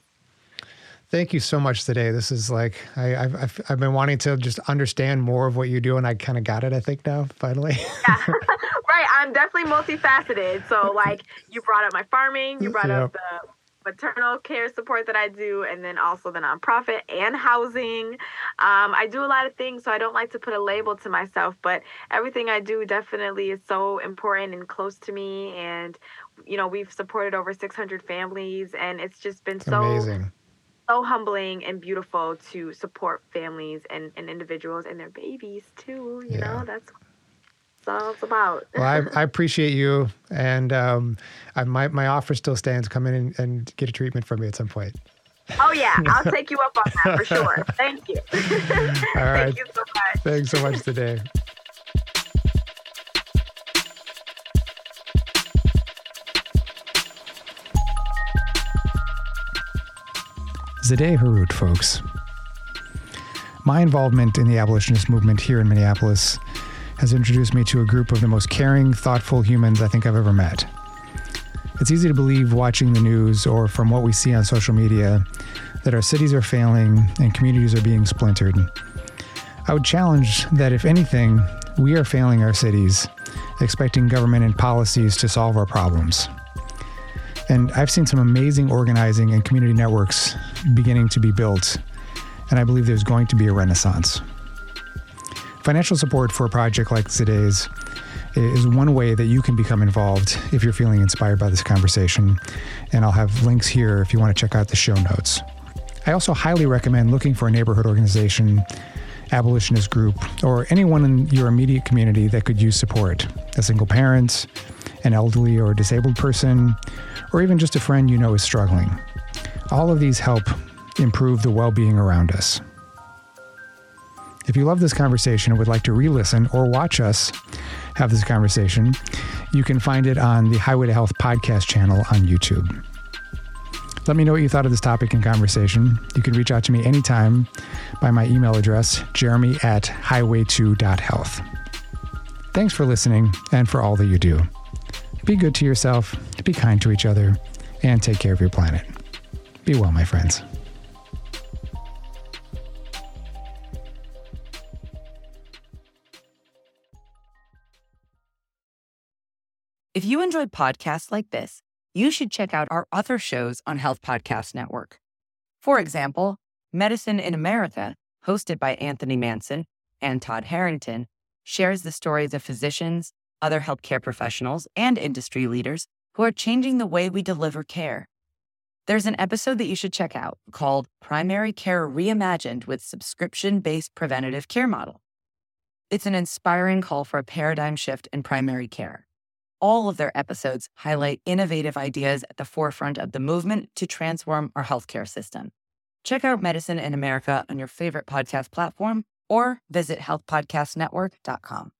Thank you so much today. This is like, I, I've, I've, I've been wanting to just understand more of what you do, and I kind of got it, I think, now, finally. Yeah. Right. I'm definitely multifaceted. So like you brought up my farming, you brought Yep. up the maternal care support that I do, and then also the nonprofit and housing. Um, I do a lot of things, so I don't like to put a label to myself, but everything I do definitely is so important and close to me. And, you know, we've supported over six hundred families, and it's just been so Amazing. so humbling and beautiful to support families and, and individuals and their babies too. You Yeah. know, that's all it's about. Well, I, I appreciate you, and um, I, my my offer still stands. Come in and, and get a treatment from me at some point. Oh yeah, I'll take you up on that for sure. Thank you. All right. Thank you so much. Thanks so much today. Zadeh Harut, folks. My involvement in the abolitionist movement here in Minneapolis has introduced me to a group of the most caring, thoughtful humans I think I've ever met. It's easy to believe watching the news or from what we see on social media that our cities are failing and communities are being splintered. I would challenge that, if anything, we are failing our cities, expecting government and policies to solve our problems. And I've seen some amazing organizing and community networks beginning to be built, and I believe there's going to be a renaissance. Financial support for a project like Zadeh's is one way that you can become involved if you're feeling inspired by this conversation, and I'll have links here if you want to check out the show notes. I also highly recommend looking for a neighborhood organization, abolitionist group, or anyone in your immediate community that could use support. A single parent, an elderly or disabled person, or even just a friend you know is struggling. All of these help improve the well-being around us. If you love this conversation and would like to re-listen or watch us have this conversation, you can find it on the Highway to Health podcast channel on YouTube. Let me know what you thought of this topic and conversation. You can reach out to me anytime by my email address, jeremy at highway two dot health. Thanks for listening and for all that you do. Be good to yourself, be kind to each other, and take care of your planet. Be well, my friends. If you enjoyed podcasts like this, you should check out our other shows on Health Podcast Network. For example, Medicine in America, hosted by Anthony Manson and Todd Harrington, shares the stories of physicians, other healthcare professionals, and industry leaders who are changing the way we deliver care. There's an episode that you should check out called Primary Care Reimagined with Subscription-Based Preventative Care Model. It's an inspiring call for a paradigm shift in primary care. All of their episodes highlight innovative ideas at the forefront of the movement to transform our healthcare system. Check out Medicine in America on your favorite podcast platform or visit health podcast network dot com.